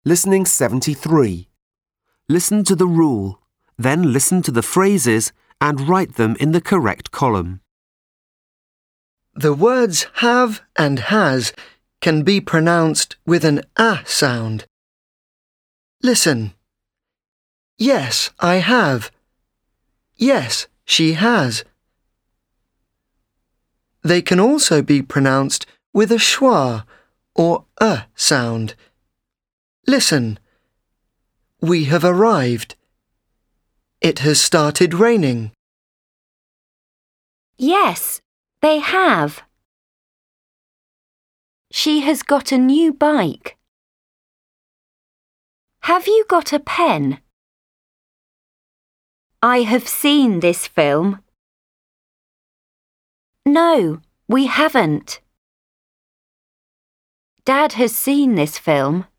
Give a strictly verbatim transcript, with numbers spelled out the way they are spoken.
Listening seventy-three. Listen to the rule, then listen to the phrases and write them in the correct column. The words have and has can be pronounced with an a sound. Listen. Yes, I have. Yes, she has. They can also be pronounced with a schwa or a sound. Listen. We have arrived. It has started raining. Yes, they have. She has got a new bike. Have you got a pen? I have seen this film. No, we haven't. Dad has seen this film.